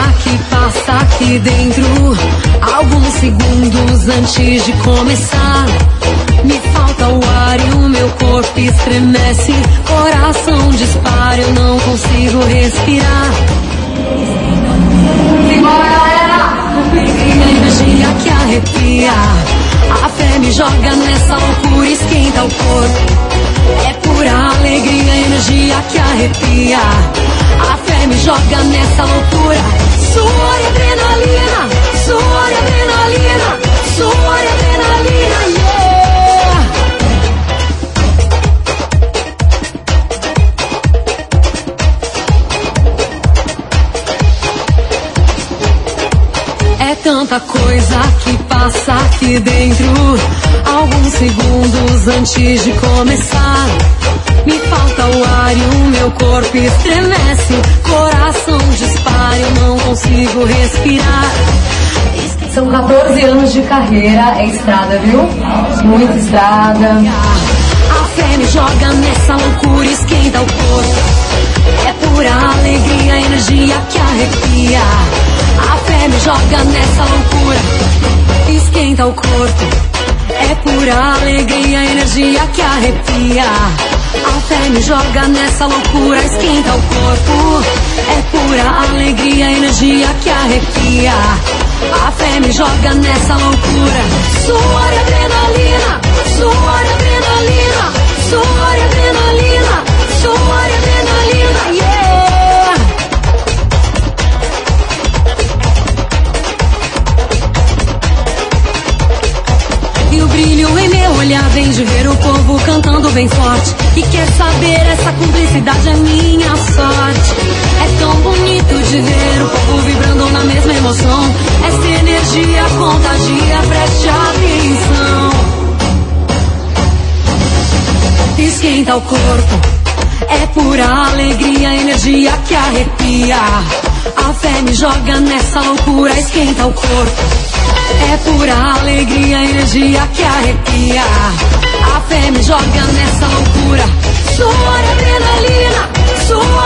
que passa aqui dentro. Alguns segundos antes de começar, me falta o ar e o meu corpo estremece. Coração dispara, eu não consigo respirar. Simbora, galera! A energia que arrepia, a fé me joga nessa loucura, esquenta o corpo. É pura alegria, energia que arrepia, a fé me joga nessa loucura. Suor e adrenalina, suor e adrenalina, suor e adrenalina, yeah! É tanta coisa que passa aqui dentro. Alguns segundos antes de começar, me falta o ar e o meu corpo estremece. Coração dispara, eu não consigo respirar. São 14 anos de carreira, é estrada, viu? Muita estrada. A fé me joga nessa loucura, esquenta o corpo. É pura alegria, energia que arrepia. A fé me joga nessa loucura, esquenta o corpo. É pura alegria, energia que arrepia. A fé me joga nessa loucura, esquenta o corpo. É pura alegria, energia que arrepia. A fé me joga nessa loucura. Suor e adrenalina, suor e adrenalina, suor e adrenalina, suor e adrenalina, yeah! E o brilho em meu olhar vem de ver o povo cantando bem forte. E quer saber, essa cumplicidade é minha sorte. É tão bonito de ver o povo vibrando na mesma emoção. Essa energia contagia, preste atenção. Esquenta o corpo, é pura alegria, energia que arrepia. A fé me joga nessa loucura, esquenta o corpo. É pura alegria, energia que arrepia. A fé me joga nessa loucura. Suor e adrenalina, suor